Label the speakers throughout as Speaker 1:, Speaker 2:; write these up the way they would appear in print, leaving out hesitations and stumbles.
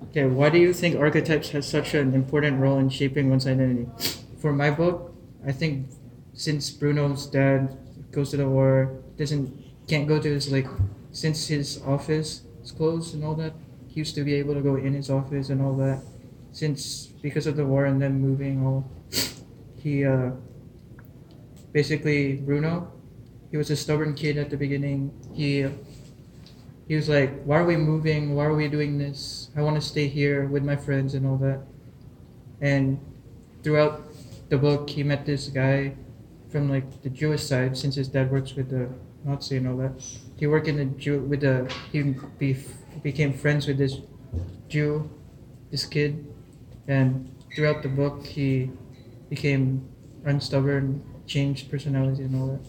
Speaker 1: Okay, why do you think archetypes has such an important role in shaping one's identity? For my book, I think since Bruno's dad goes to the war, doesn't can't go to his since his office is closed and all that, he used to be able to go in his office and all that. Since because of the war and then moving all, he basically Bruno, he was a stubborn kid at the beginning. He was like, "Why are we moving? Why are we doing this? I want to stay here with my friends and all that." And throughout the book, he met this guy from the Jewish side, since his dad works with the Nazi and all that. He worked in the Jew with the he became friends with this Jew, this kid, and throughout the book, he became unstubborn, changed personality and all that.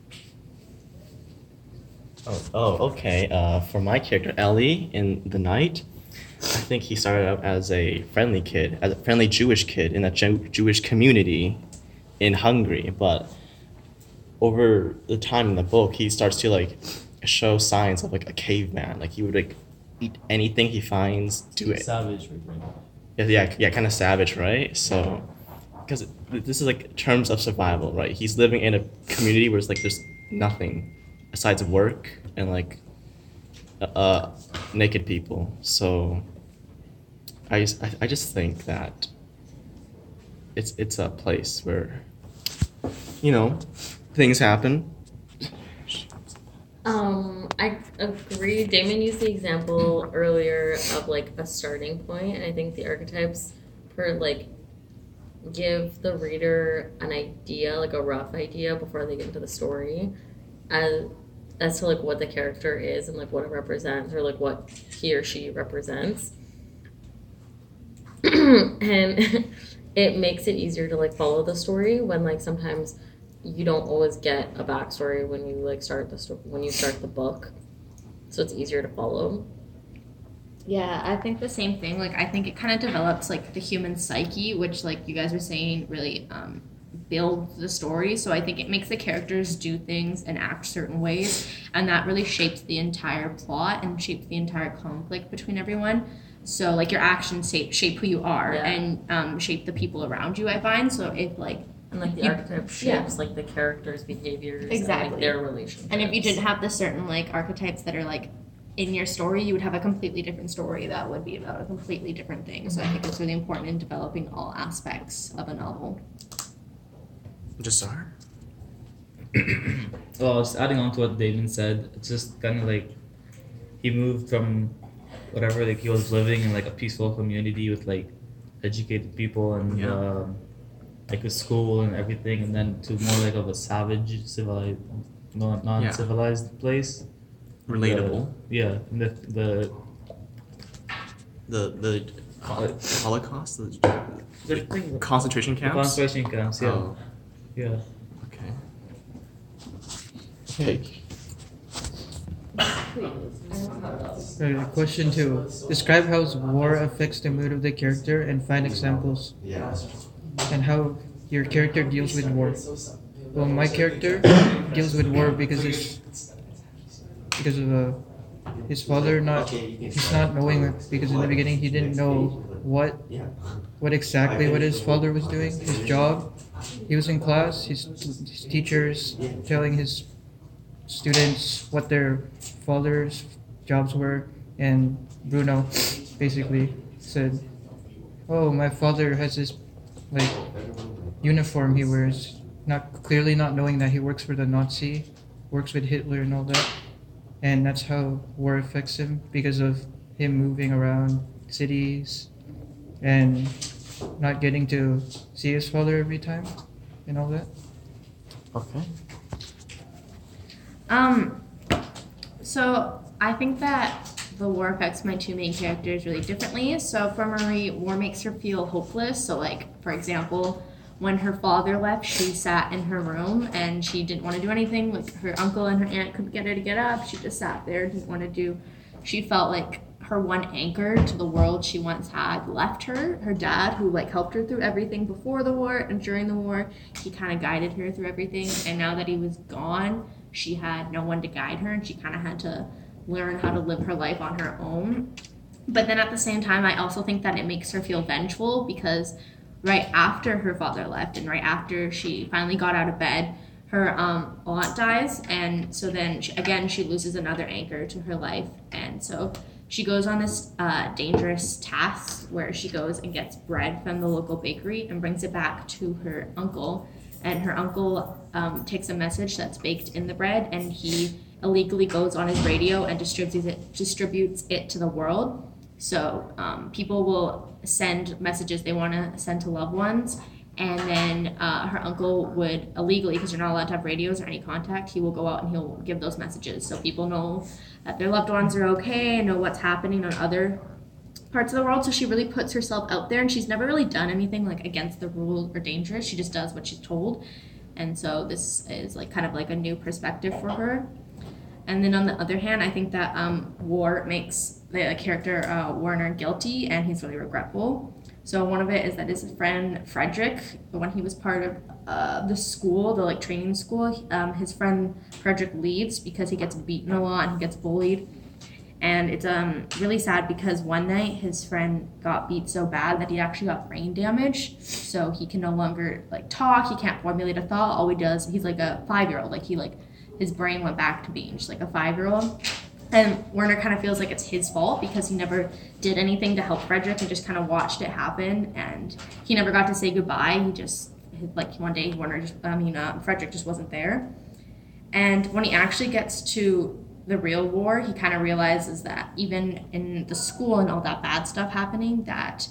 Speaker 2: Okay. For my character, Ellie in The Night, I think he started out as a friendly kid, as a friendly Jewish kid in a Jewish community in Hungary. But over the time in the book, he starts to show signs of a caveman. Like he would eat anything he finds, do it.
Speaker 3: Savage, right?
Speaker 2: Yeah, kind of savage, right? So, because this is terms of survival, right? He's living in a community where there's nothing besides work and naked people. So, I just think that it's a place where things happen.
Speaker 4: I agree. Damon used the example earlier of a starting point, and I think the archetypes give the reader an idea, a rough idea before they get into the story, as to what the character is and what it represents, or what he or she represents. And it makes it easier to follow the story when sometimes you don't always get a backstory when you start the book, so it's easier to follow.
Speaker 5: Yeah, I think the same thing. I think it kind of develops the human psyche, which you guys were saying really builds the story. So I think it makes the characters do things and act certain ways, and that really shapes the entire plot and shapes the entire conflict between everyone. So your actions shape who you are,
Speaker 4: Yeah.
Speaker 5: and shape the people around you, I find. So if
Speaker 4: And the archetype shapes the characters' behaviors,
Speaker 5: Exactly.
Speaker 4: and their relationships.
Speaker 5: And if you didn't have the certain archetypes that are in your story, you would have a completely different story that would be about a completely different thing. So I think it's really important in developing all aspects of a novel.
Speaker 2: Jasar?
Speaker 3: Well, just adding on to what Damon said, it's just kind of he moved from whatever he was living in a peaceful community with educated people and
Speaker 2: Yeah.
Speaker 3: a school and everything, and then to more of a savage, civilized, non-civilized place.
Speaker 2: Relatable.
Speaker 3: And
Speaker 2: The Holocaust,
Speaker 3: the
Speaker 2: concentration camps.
Speaker 3: concentration camps. Yeah,
Speaker 2: Oh,
Speaker 3: yeah.
Speaker 2: okay. Okay.
Speaker 1: Question 2. Describe how war affects the mood of the character and find examples. And how your character deals with war. Well, my character deals with war because of his father he's not knowing it, because in the beginning he didn't know what exactly what his father was doing, his job. He was in class, his teachers telling his students what their father's jobs were, and Bruno basically said, "Oh, my father has this uniform he wears," clearly not knowing that he works for the Nazi, works with Hitler and all that. And that's how war affects him, because of him moving around cities and not getting to see his father every time and all that.
Speaker 2: Okay.
Speaker 5: So I think that the war affects my two main characters really differently. So for Marie, war makes her feel hopeless. So for example, when her father left, she sat in her room and she didn't want to do anything. Her uncle and her aunt couldn't get her to get up. She just sat there, didn't want to do. She felt her one anchor to the world she once had left her. Her dad, who helped her through everything before the war and during the war, he kind of guided her through everything. And now that he was gone, she had no one to guide her, and she kind of had to learn how to live her life on her own. But then at the same time, I also think that it makes her feel vengeful because right after her father left and right after she finally got out of bed, her aunt dies. And so then, she loses another anchor to her life. And so she goes on this dangerous task where she goes and gets bread from the local bakery and brings it back to her uncle. And her uncle takes a message that's baked in the bread, and he illegally goes on his radio and distributes it to the world. So people will send messages they want to send to loved ones, and then her uncle would illegally, because you're not allowed to have radios or any contact, he will go out and he'll give those messages so people know that their loved ones are okay and know what's happening on other parts of the world. So she really puts herself out there, and she's never really done anything like against the rules or dangerous. She just does what she's told. And so this is like kind of like a new perspective for her. And then on the other hand, I think that war makes the character Warner guilty, and he's really regretful. So one of it is that his friend Frederick, when he was part of the school, the like training school, his friend Frederick leaves because he gets beaten a lot and he gets bullied. And it's really sad because one night his friend got beat so bad that he actually got brain damage. So he can no longer like talk. He can't formulate a thought. All he does, he's like a 5-year-old. His brain went back to being just like a 5-year-old. And Werner kind of feels like it's his fault because he never did anything to help Frederick and just kind of watched it happen. And he never got to say goodbye. He just, like one day, Frederick just wasn't there. And when he actually gets to the real war, he kind of realizes that even in the school and all that bad stuff happening, that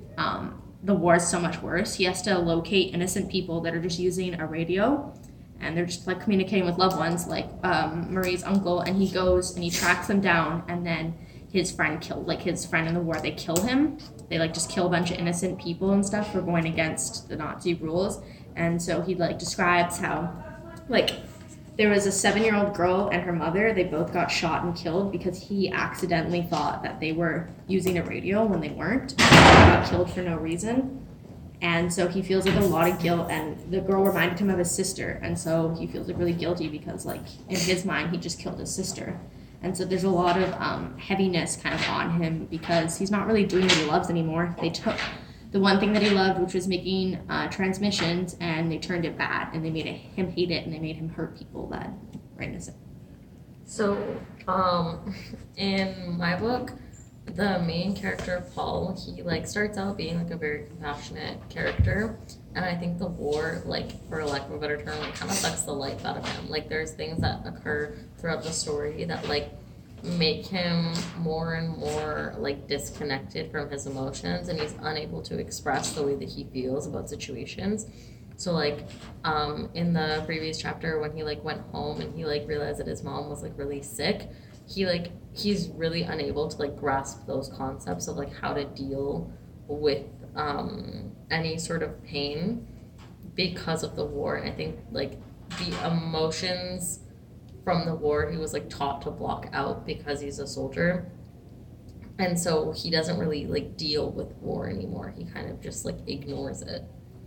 Speaker 5: the war is so much worse. He has to locate innocent people that are just using a radio, and they're just like communicating with loved ones, like Marie's uncle, and he goes and he tracks them down, and then his friend in the war, they kill him. They like just kill a bunch of innocent people and stuff for going against the Nazi rules. And so he like describes how like there was a 7-year-old girl and her mother, they both got shot and killed because he accidentally thought that they were using a radio when they weren't. They got killed for no reason. And so he feels like a lot of guilt, and the girl reminded him of his sister. And so he feels like really guilty because like in his mind, he just killed his sister. And so there's a lot of heaviness kind of on him because he's not really doing what he loves anymore. They took the one thing that he loved, which was making transmissions, and they turned it bad, and they made him hate it, and they made him hurt people that were innocent.
Speaker 4: So, in my book, the main character, Paul, he like starts out being like a very compassionate character, and I think the war, like for lack of a better term, like kind of sucks the life out of him. Like there's things that occur throughout the story that like make him more and more like disconnected from his emotions, and he's unable to express the way that he feels about situations. So like in the previous chapter when he like went home and he like realized that his mom was like really sick, he's really unable to like grasp those concepts of like how to deal with any sort of pain because of the war. And I think like the emotions from the war he was like taught to block out because he's a soldier, and so he doesn't really like deal with war anymore. He kind of just like ignores it.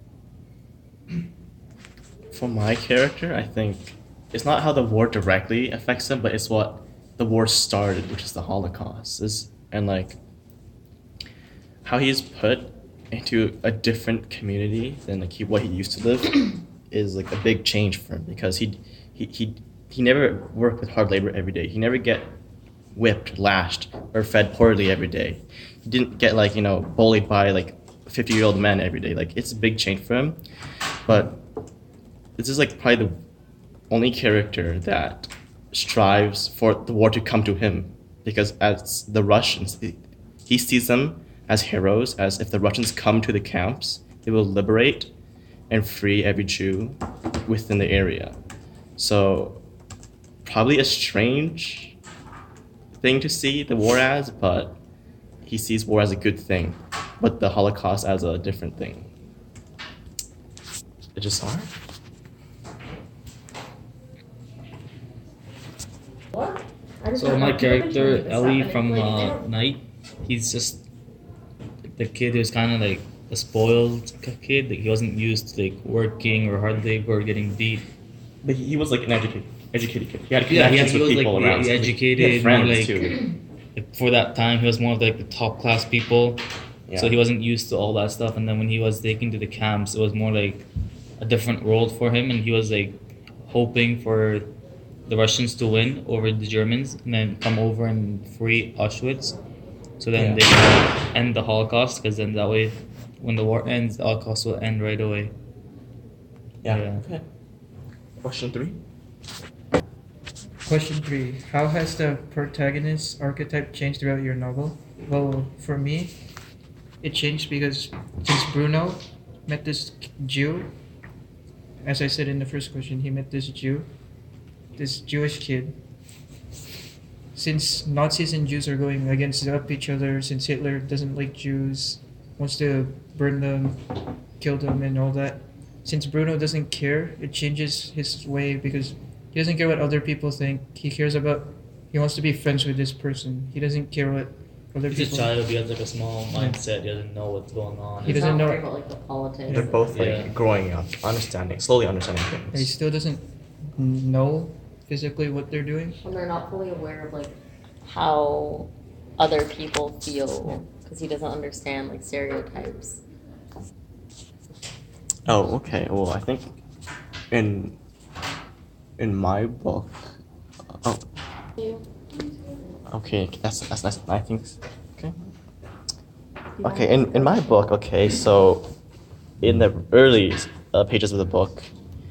Speaker 2: For my character, I think it's not how the war directly affects him, but it's what the war started, which is the Holocaust, and like how he's put into a different community than like what he used to live is like a big change for him, because he never worked with hard labor every day. He never get whipped, lashed, or fed poorly every day. He didn't get like, bullied by like 50-year-old men every day. Like it's a big change for him. But this is like probably the only character that strives for the war to come to him, because as the Russians, he sees them as heroes, as if the Russians come to the camps, they will liberate and free every Jew within the area. So probably a strange thing to see the war as, but he sees war as a good thing, but the Holocaust as a different thing. It's just hard.
Speaker 3: So my character, Ellie from Night, he's just the kid who's kind of like a spoiled kid. Like he wasn't used to like working or hard labor or getting beat.
Speaker 2: But he was like an educated kid. He had
Speaker 3: Connections
Speaker 2: with people around.
Speaker 3: He educated,
Speaker 2: he had friends
Speaker 3: like,
Speaker 2: too.
Speaker 3: for that time he was more of like the top class people.
Speaker 2: Yeah.
Speaker 3: So he wasn't used to all that stuff, and then when he was taken to the camps, it was more like a different world for him, and he was like hoping for the Russians to win over the Germans and then come over and free Auschwitz. So then they can end the Holocaust, because then that way, when the war ends, the Holocaust will end right away.
Speaker 2: Yeah. Okay. Question 3.
Speaker 1: Question 3. How has the protagonist archetype changed throughout your novel? Well, for me, it changed because since Bruno met this Jew, as I said in the first question, he met this Jewish kid. Since Nazis and Jews are going against each other, since Hitler doesn't like Jews, wants to burn them, kill them, and all that. Since Bruno doesn't care, it changes his way because he doesn't care what other people think. He wants to be friends with this person. He doesn't care what other
Speaker 3: He's a
Speaker 1: people.
Speaker 3: child. He has like a small mindset. He doesn't know what's going on.
Speaker 1: He
Speaker 4: He's
Speaker 1: doesn't
Speaker 4: not
Speaker 1: know-
Speaker 4: worried about like the politics.
Speaker 2: They're both like
Speaker 3: Yeah.
Speaker 2: growing up, slowly understanding
Speaker 1: He
Speaker 2: things.
Speaker 1: still doesn't know physically what they're doing.
Speaker 4: And they're not fully aware of like how other people feel because he doesn't understand like stereotypes.
Speaker 2: Oh, okay. Well, I think in my book. Oh, okay. That's nice. I think. Okay. Okay. In my book, okay. So, in the early pages of the book,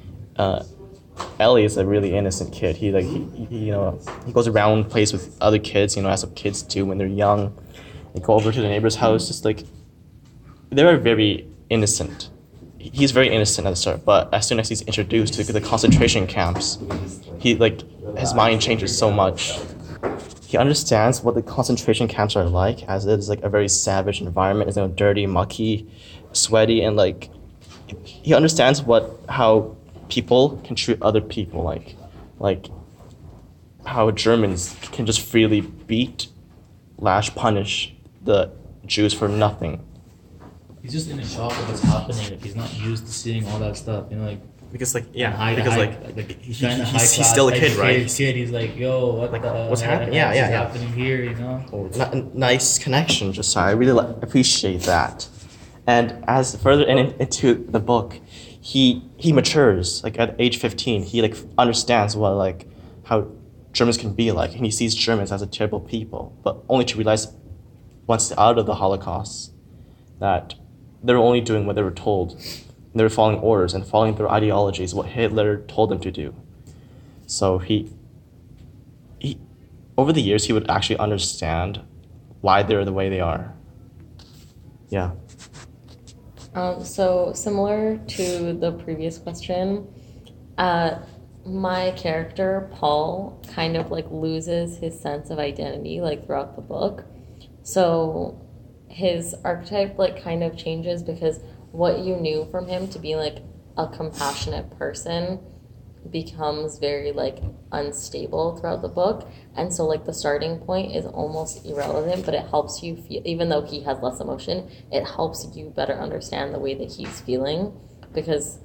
Speaker 2: Ellie is a really innocent kid. He he goes around, plays with other kids. As kids do when they're young. They go over to the neighbor's house, just like they're very innocent. He's very innocent at the start, but as soon as he's introduced to the concentration camps, his mind changes so much. He understands what the concentration camps are like, as it is like a very savage environment. It's dirty, mucky, sweaty, and like he understands how people can treat other people, like how Germans can just freely beat, punish the Jews for nothing.
Speaker 3: He's just in a shock of what's happening. Like he's not used to seeing all that stuff.
Speaker 2: Because
Speaker 3: He's trying to
Speaker 2: he's still a kid, right?
Speaker 3: He's like, yo,
Speaker 2: what's happening?
Speaker 3: heck is
Speaker 2: Yeah.
Speaker 3: happening here?
Speaker 2: Nice connection, Josiah. I really appreciate that. And as further into the book, he matures. Like at age 15, he understands how Germans can be like, and he sees Germans as a terrible people, but only to realize once out of the Holocaust that they were only doing what they were told. They were following orders and following their ideologies, what Hitler told them to do. So he over the years, he would actually understand why they're the way they are. Yeah.
Speaker 4: So similar to the previous question, my character, Paul, kind of loses his sense of identity throughout the book. So his archetype kind of changes because what you knew from him to be a compassionate person becomes very unstable throughout the book, and so the starting point is almost irrelevant, but it helps you feel, even though he has less emotion, it helps you better understand the way that he's feeling, because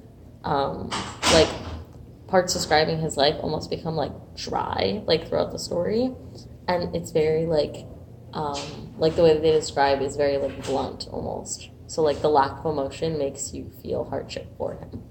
Speaker 4: parts describing his life almost become dry throughout the story, and it's very the way that they describe is very blunt almost. So the lack of emotion makes you feel hardship for him.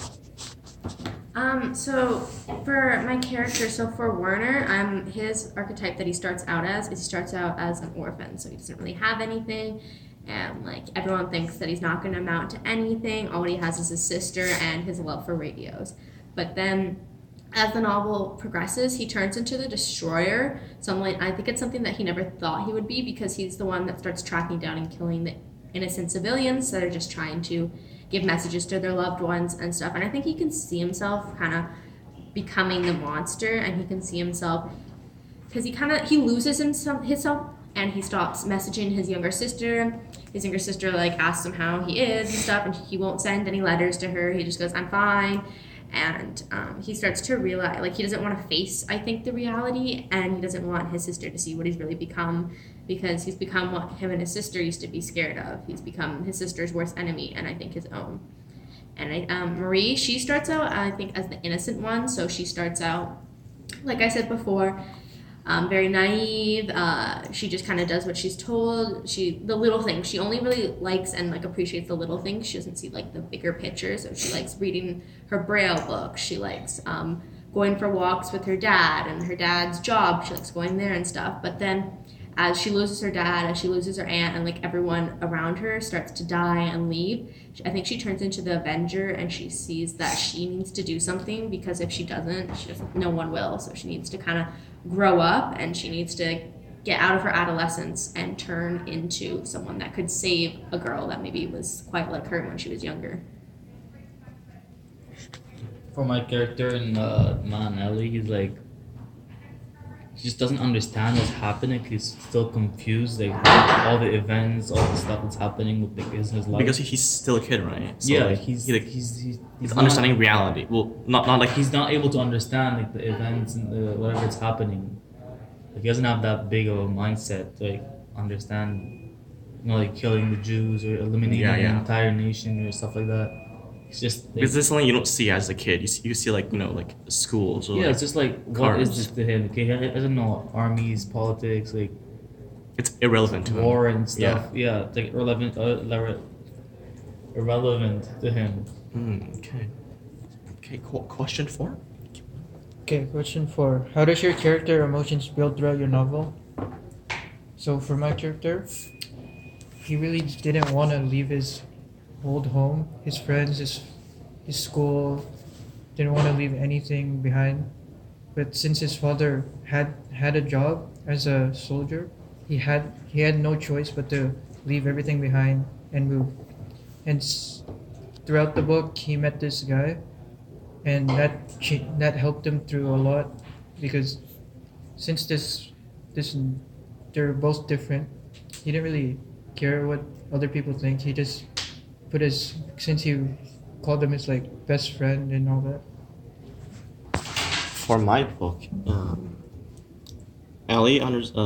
Speaker 5: So for my character, for Werner, his archetype that he starts out as an orphan. So he doesn't really have anything, and everyone thinks that he's not going to amount to anything. All he has is his sister and his love for radios. But then, as the novel progresses, he turns into the destroyer. So I think it's something that he never thought he would be, because he's the one that starts tracking down and killing the innocent civilians that are just trying to give messages to their loved ones and stuff. And I think he can see himself kind of becoming the monster, and he can see himself because he loses himself and he stops messaging his younger sister. His younger sister asks him how he is and stuff, and he won't send any letters to her. He just goes, "I'm fine." And he starts to realize he doesn't want to face, I think, the reality, and he doesn't want his sister to see what he's really become, because he's become what him and his sister used to be scared of. He's become his sister's worst enemy, and I think his own. And Marie, she starts out, I think, as the innocent one. So she starts out, like I said before, very naive. She just kind of does what she's told. The little things. She only really likes and like appreciates the little things. She doesn't see like the bigger picture. So she likes reading her Braille book. She likes going for walks with her dad and her dad's job. She likes going there and stuff. But then as she loses her dad, as she loses her aunt, and like everyone around her starts to die and leave, I think she turns into the Avenger, and she sees that she needs to do something, because if she doesn't, no one will. So she needs to kind of grow up, and she needs to get out of her adolescence and turn into someone that could save a girl that maybe was quite like her when she was younger.
Speaker 3: For my character in Man Ellie, he's like, he just doesn't understand what's happening. He's still confused, like all the events, all the stuff that's happening with his life.
Speaker 2: Because he's still a kid, right? So
Speaker 3: yeah,
Speaker 2: like,
Speaker 3: he's
Speaker 2: not understanding reality. Well, not like
Speaker 3: he's not able to understand like the events and whatever is happening. Like, he doesn't have that big of a mindset to like understand, like killing the Jews or eliminating an entire nation or stuff like that. It's just like,
Speaker 2: because this is something you don't see as a kid. You see like like schools or
Speaker 3: yeah,
Speaker 2: like
Speaker 3: it's just like what
Speaker 2: cars.
Speaker 3: is this to him? Okay, he doesn't know armies, politics, like
Speaker 2: it's irrelevant to him.
Speaker 3: War and stuff. Yeah, it's like irrelevant to him.
Speaker 2: Okay. Question 4.
Speaker 1: Okay, question 4. How does your character emotions build throughout your novel? So for my character, he really didn't want to leave his old home, his friends, his school, didn't want to leave anything behind. But since his father had a job as a soldier, he had no choice but to leave everything behind and move. And throughout the book, he met this guy, and that helped him through a lot, because since they're both different, he didn't really care what other people think. He just since he called him his like best friend and all that.
Speaker 2: For my book, Ellie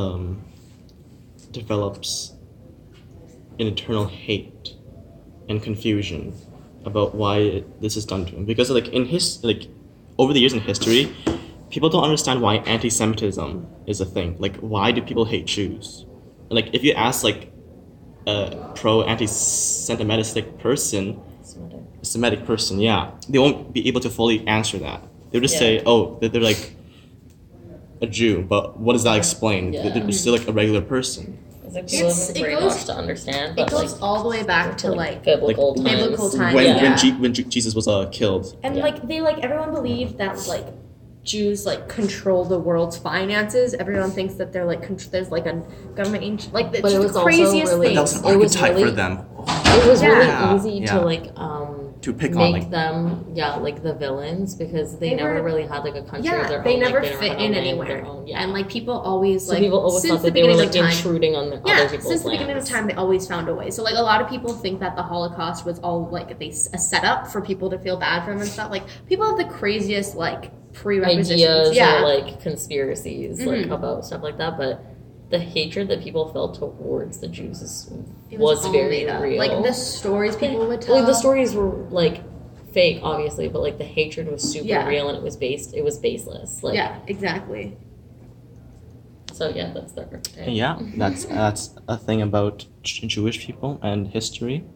Speaker 2: develops an eternal hate and confusion about why this is done to him, because like over the years in history, people don't understand why anti-Semitism is a thing. Like, why do people hate Jews? Like, if you ask like a pro-anti-Semitic person, Semitic person, yeah, they won't be able to fully answer that. They'll just say, oh, they're like a Jew, but what does that explain?
Speaker 4: Yeah.
Speaker 2: They're still like a regular person.
Speaker 4: It's like brainwashed to understand.
Speaker 5: It
Speaker 4: But
Speaker 5: goes
Speaker 4: like,
Speaker 5: all the way back to like
Speaker 4: biblical times.
Speaker 5: biblical times.
Speaker 2: When Jesus was killed.
Speaker 5: And like everyone believed that like Jews like control the world's finances. Everyone thinks that they're like there's like a government like it's
Speaker 4: But it was
Speaker 5: the
Speaker 4: also
Speaker 5: craziest
Speaker 4: really-
Speaker 5: thing.
Speaker 2: That was an
Speaker 4: It was
Speaker 2: archetype
Speaker 4: really-
Speaker 2: for them.
Speaker 4: It was
Speaker 5: Yeah.
Speaker 4: really easy
Speaker 2: Yeah.
Speaker 4: to like
Speaker 2: To pick on,
Speaker 4: make
Speaker 2: like-
Speaker 4: them like the villains, because they never
Speaker 5: were-
Speaker 4: really had like a country of their
Speaker 5: they
Speaker 4: own.
Speaker 5: never
Speaker 4: like, they
Speaker 5: fit
Speaker 4: had a
Speaker 5: in
Speaker 4: land of
Speaker 5: anywhere.
Speaker 4: their own, yeah.
Speaker 5: And like people always
Speaker 4: So
Speaker 5: like
Speaker 4: people always
Speaker 5: since
Speaker 4: thought
Speaker 5: the
Speaker 4: that they were
Speaker 5: beginning
Speaker 4: like
Speaker 5: of time.
Speaker 4: intruding on other
Speaker 5: Yeah,
Speaker 4: people's
Speaker 5: since the beginning of
Speaker 4: lands.
Speaker 5: time, they always found a way. So like a lot of people think that the Holocaust was all like a setup for people to feel bad for them and stuff. Like people have the craziest like prerequisitions.
Speaker 4: Ideas
Speaker 5: Yeah.
Speaker 4: or like conspiracies like
Speaker 5: Mhm.
Speaker 4: about stuff like that, but the hatred that people felt towards the Jews
Speaker 5: It
Speaker 4: was
Speaker 5: all
Speaker 4: very
Speaker 5: made up.
Speaker 4: real.
Speaker 5: Like the stories people would tell.
Speaker 4: Like the stories were like fake, obviously, but like the hatred was super
Speaker 5: Yeah.
Speaker 4: real, and it was baseless. Like,
Speaker 5: Yeah, exactly.
Speaker 4: So yeah, that's their
Speaker 2: Yeah, that's a thing about Jewish people and history.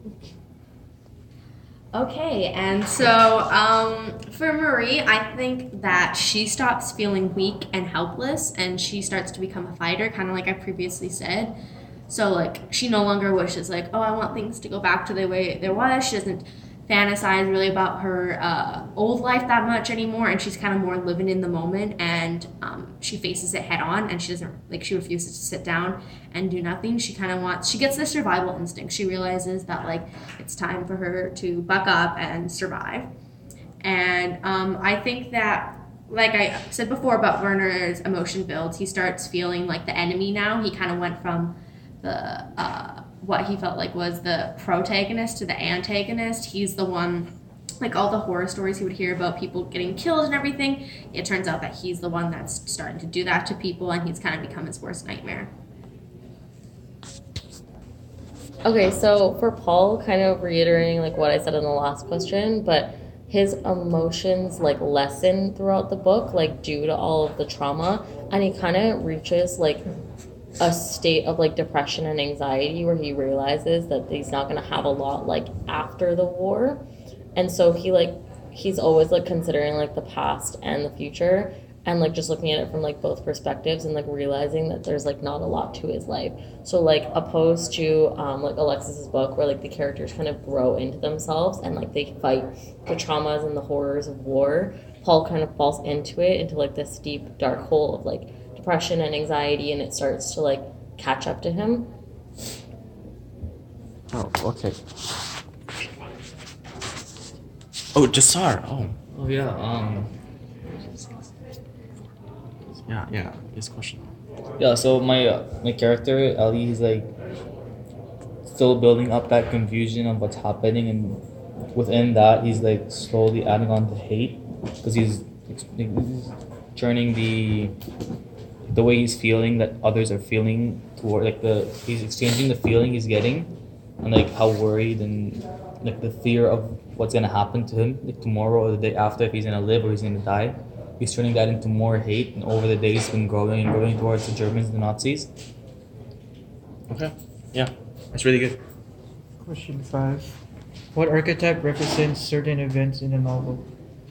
Speaker 5: Okay, and so for Marie, I think that she stops feeling weak and helpless, and she starts to become a fighter, kind of like I previously said. So like she no longer wishes like, oh, I want things to go back to the way there was. She doesn't fantasize really about her old life that much anymore, and she's kind of more living in the moment, and she faces it head on, and she refuses to sit down and do nothing. She gets the survival instinct. She realizes that like it's time for her to buck up and survive. And I think that, like I said before about Werner's emotion builds, he starts feeling like the enemy now. He kind of went from the what he felt like was the protagonist to the antagonist. He's the one, like all the horror stories he would hear about people getting killed and everything, it turns out that he's the one that's starting to do that to people, and he's kind of become his worst nightmare.
Speaker 4: Okay, so for Paul, kind of reiterating like what I said in the last question, but his emotions like lessen throughout the book, like due to all of the trauma, and he kind of reaches like a state of like depression and anxiety where he realizes that he's not going to have a lot like after the war, and so he's always like considering like the past and the future, and like just looking at it from like both perspectives and like realizing that there's like not a lot to his life. So like opposed to like Alexis's book where like the characters kind of grow into themselves and like they fight the traumas and the horrors of war, Paul kind of falls into it, into like this deep dark hole of like depression and anxiety, and it starts to like catch up to him.
Speaker 2: Oh, okay. Oh, Jasar. Oh,
Speaker 3: Oh yeah.
Speaker 2: yeah. His question.
Speaker 3: Yeah. So my character Ali, he's like still building up that confusion of what's happening, and within that, he's like slowly adding on to hate because he's turning the way he's feeling that others are feeling toward like he's exchanging the feeling he's getting, and like how worried and like the fear of what's gonna happen to him like tomorrow or the day after, if he's gonna live or he's gonna die. He's turning that into more hate, and over the days it's been growing and growing towards the Germans and the Nazis.
Speaker 2: Okay. Yeah, that's really good.
Speaker 1: Question 5. What archetype represents certain events in a novel?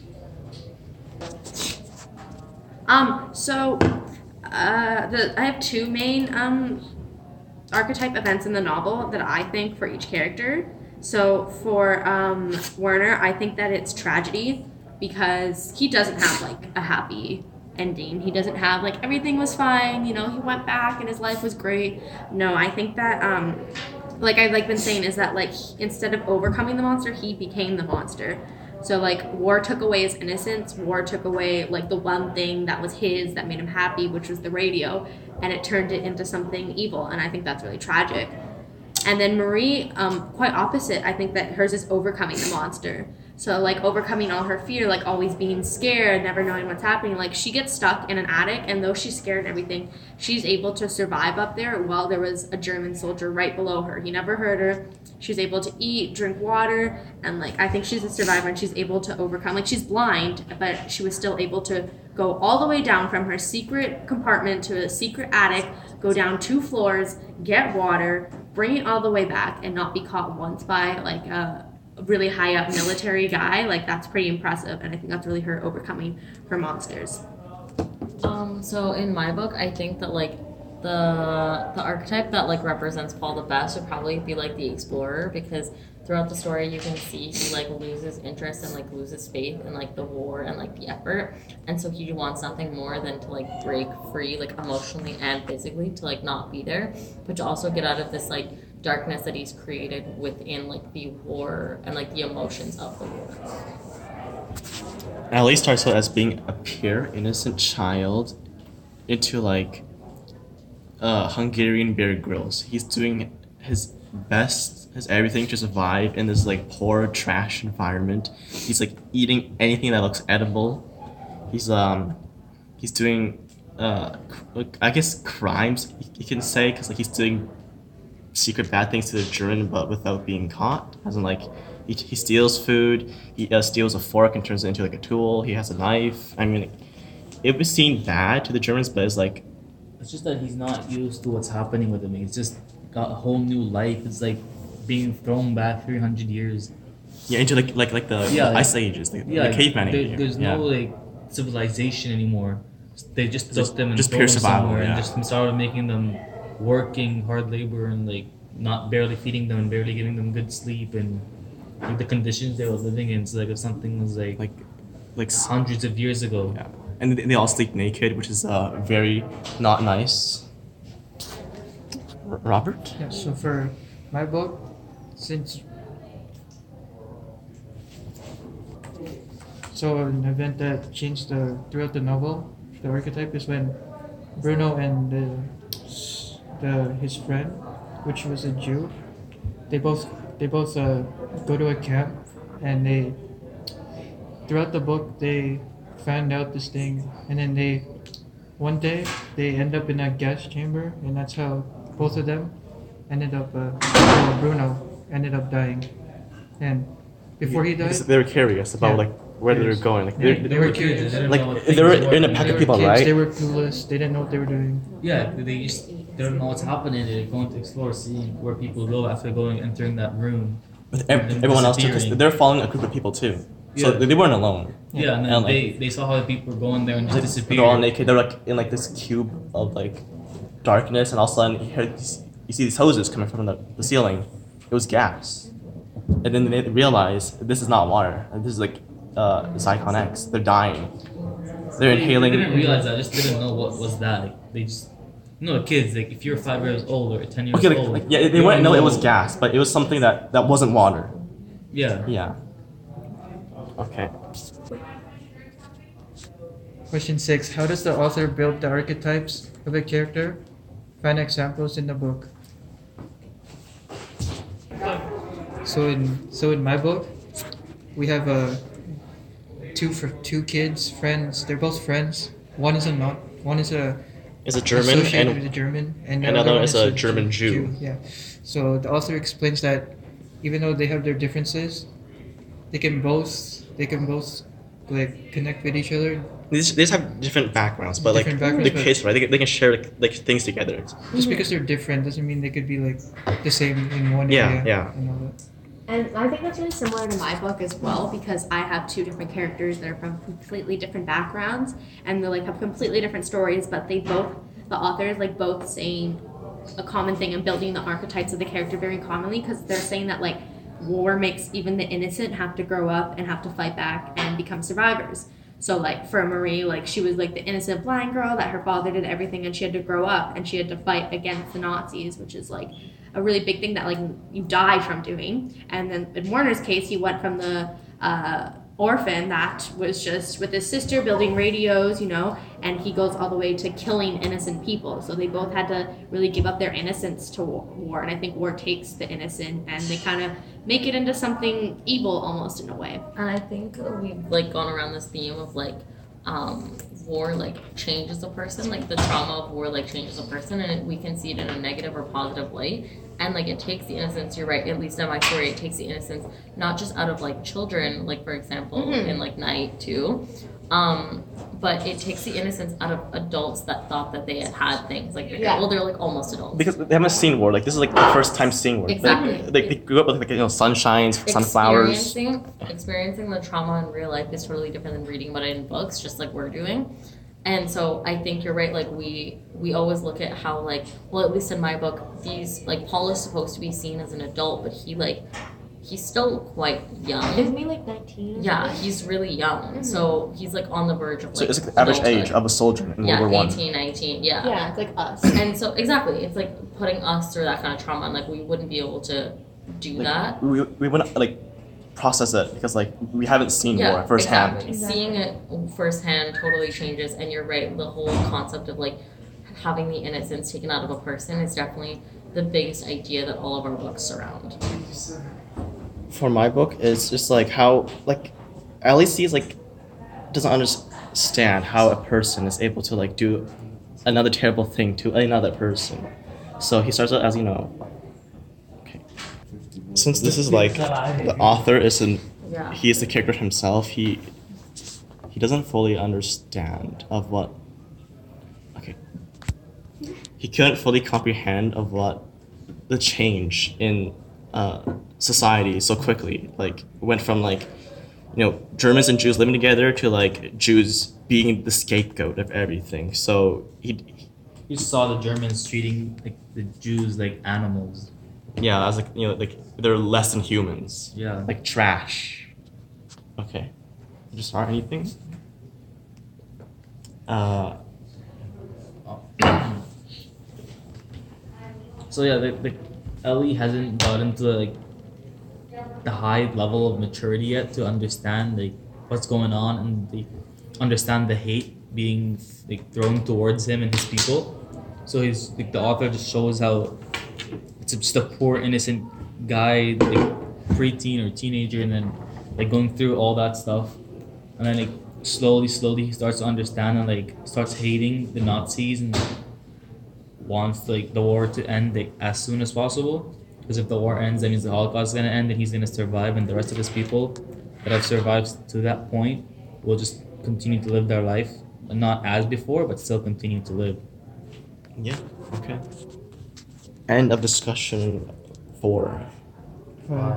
Speaker 5: I have two main archetype events in the novel that I think for each character. So for Werner, I think that it's tragedy because he doesn't have like a happy ending. He doesn't have like everything was fine, he went back and his life was great. No, I think that like I've like been saying is that like instead of overcoming the monster, he became the monster. So like war took away his innocence, war took away like the one thing that was his that made him happy, which was the radio, and it turned it into something evil, and I think that's really tragic. And then Marie, quite opposite, I think that hers is overcoming the monster. So like overcoming all her fear, like always being scared, never knowing what's happening. Like she gets stuck in an attic, and though she's scared and everything, she's able to survive up there while there was a German soldier right below her. He never hurt her. She's able to eat, drink water, and like I think she's a survivor, and she's able to overcome. Like she's blind, but she was still able to go all the way down from her secret compartment to a secret attic, go down 2 floors, get water, bring it all the way back, and not be caught once by like a really high up military guy. Like that's pretty impressive, and I think that's really her overcoming her monsters.
Speaker 4: So in my book, I think that like the archetype that like represents Paul the best would probably be like the explorer, because throughout the story you can see he like loses interest and like loses faith in like the war and like the effort, and so he wants nothing more than to like break free like emotionally and physically, to like not be there, but to also get out of this like darkness that he's created within like the war and like the emotions of the war.
Speaker 2: Ali starts out as being a pure, innocent child into like Hungarian Bear Grylls. He's doing his best, his everything to survive in this like poor trash environment. He's like eating anything that looks edible. He's doing I guess crimes you can say, because like he's doing secret bad things to the German but without being caught. As in like he steals food, he steals a fork and turns it into like a tool, he has a knife. I mean, it was seen bad to the Germans, but it's like
Speaker 3: It's just that he's not used to what's happening with him. He's just got a whole new life. It's like being thrown back 300 years.
Speaker 2: yeah, into like the ice ages, the caveman age.
Speaker 3: There's no like civilization anymore. They just took them and
Speaker 2: just
Speaker 3: throw
Speaker 2: pure
Speaker 3: them
Speaker 2: survival,
Speaker 3: somewhere
Speaker 2: yeah.
Speaker 3: and just started making them working hard labor and like not barely feeding them and barely giving them good sleep and like the conditions they were living in. So like if something was like hundreds of years ago.
Speaker 2: Yeah. And they all sleep naked, which is very not nice. Robert?
Speaker 1: Yeah, so for my book, since an event that changed throughout the novel, the archetype is when Bruno and his friend, which was a Jew, they both go to a camp, and throughout the book they found out this thing, and then one day they end up in a gas chamber, and that's how both of them ended up. Bruno ended up dying, and before he died,
Speaker 2: They were curious about
Speaker 1: Yeah.
Speaker 2: like where they're going. Like
Speaker 1: They were kids.
Speaker 3: They didn't
Speaker 2: like
Speaker 3: know what
Speaker 2: they were
Speaker 3: things
Speaker 2: in a
Speaker 3: were.
Speaker 2: pack
Speaker 1: They
Speaker 2: of
Speaker 1: were
Speaker 2: people,
Speaker 1: kids,
Speaker 2: right?
Speaker 1: They were clueless. They didn't know what they were doing.
Speaker 3: Yeah, they just don't know what's happening. They're going to explore, seeing where people go after entering that room.
Speaker 2: With
Speaker 3: and then
Speaker 2: everyone else too, because
Speaker 3: disappearing.
Speaker 2: they're following a group of people too. So
Speaker 3: Yeah.
Speaker 2: they weren't alone.
Speaker 3: Yeah, and then
Speaker 2: And, like,
Speaker 3: they saw how the people were going there and just
Speaker 2: They're
Speaker 3: disappeared.
Speaker 2: all naked. They're like in like this cube of like darkness, and all of a sudden you see these hoses coming from the ceiling. It was gas, and then they realize this is not water. And this is like Zyklon X. They're dying. They're inhaling.
Speaker 3: They didn't realize that. Just didn't know what was that. Like, they just, kids. Like if you're 5 years old or 10 years
Speaker 2: Okay,
Speaker 3: old.
Speaker 2: like, yeah, they
Speaker 3: you
Speaker 2: wouldn't
Speaker 3: don't
Speaker 2: know it was gas, but it was something that wasn't water.
Speaker 3: Yeah.
Speaker 2: Yeah. Okay.
Speaker 1: Question 6. How does the author build the archetypes of a character? Find examples in the book. So in my book, we have two kids, friends. They're both friends. One is a
Speaker 2: Is a German
Speaker 1: associated with
Speaker 2: and
Speaker 1: a German, and the
Speaker 2: another
Speaker 1: other one
Speaker 2: is a German Jew.
Speaker 1: Yeah. So the author explains that even though they have their differences, they can both like connect with each other.
Speaker 2: they just have different backgrounds, but
Speaker 1: Different
Speaker 2: like
Speaker 1: backgrounds,
Speaker 2: the
Speaker 1: but-
Speaker 2: kids, right? They can share like things together.
Speaker 1: Just because they're different doesn't mean they could be like the same in one
Speaker 2: Yeah,
Speaker 1: area.
Speaker 2: yeah.
Speaker 1: And all that.
Speaker 5: And I think that's really similar to my book as well, because I have two different characters that are from completely different backgrounds, and they like have completely different stories, but the authors like both saying a common thing and building the archetypes of the character very commonly, because they're saying that like war makes even the innocent have to grow up and have to fight back and become survivors. So like for Marie, like she was like the innocent blind girl that her father did everything, and she had to grow up and she had to fight against the Nazis, which is like a really big thing that like you die from doing. And then in Warner's case, he went from the orphan that was just with his sister building radios, and he goes all the way to killing innocent people. So they both had to really give up their innocence to war. And I think war takes the innocent and they kind of make it into something evil almost in a way.
Speaker 4: And I think we've like gone around this theme of like war like changes a person, like the trauma of war like changes a person, and we can see it in a negative or positive light. And like it takes the innocence, you're right, at least in my story, it takes the innocence not just out of like children, like for example in like Night too, but it takes the innocence out of adults that thought that they had things like they're like almost adults.
Speaker 2: Because they haven't seen war. Like this is like the first time seeing war.
Speaker 4: Exactly.
Speaker 2: They grew up with like sunshines, sunflowers.
Speaker 4: Experiencing the trauma in real life is totally different than reading about it in books, just like we're doing. And so I think you're right, like we always look at how like, well, at least in my book, these like Paul is supposed to be seen as an adult, but he's still quite young.
Speaker 5: Isn't he like 19?
Speaker 4: Yeah, he's really young. So he's like on the verge of like
Speaker 2: So it's like the average
Speaker 4: adulthood.
Speaker 2: age of a soldier in
Speaker 4: Yeah,
Speaker 2: World War
Speaker 4: 18, 19,
Speaker 5: Yeah, it's like us.
Speaker 4: And so exactly, it's like putting us through that kind of trauma, and like we wouldn't be able to do that.
Speaker 2: We wouldn't like process it because like we haven't seen war firsthand.
Speaker 4: Exactly. Seeing it firsthand totally changes, and you're right, the whole concept of like having the innocence taken out of a person is definitely the biggest idea that all of our books surround.
Speaker 2: For my book, it's just like how like Ellie sees like doesn't understand how a person is able to like do another terrible thing to another person. So he starts out as okay. Since this is like the author isn't he is the character himself, he doesn't fully understand of what he couldn't fully comprehend of what the change in society so quickly like went from like Germans and Jews living together to like Jews being the scapegoat of everything. So
Speaker 3: You saw the Germans treating like the Jews like animals.
Speaker 2: yeah, as like like they're less than humans.
Speaker 3: Yeah.
Speaker 2: Like trash. Okay. Did you start anything?
Speaker 3: So yeah, the Ellie hasn't gotten to like the high level of maturity yet to understand like what's going on and understand the hate being like thrown towards him and his people. So he's like the author just shows how it's just a poor innocent guy, like preteen or teenager, and then like going through all that stuff, and then like slowly he starts to understand and like starts hating the Nazis and wants like the war to end like as soon as possible, because if the war ends, that means the Holocaust is gonna end and he's gonna survive and the rest of his people that have survived to that point will just continue to live their life, not as before, but still continue to live.
Speaker 2: Yeah. Okay. End of discussion 4.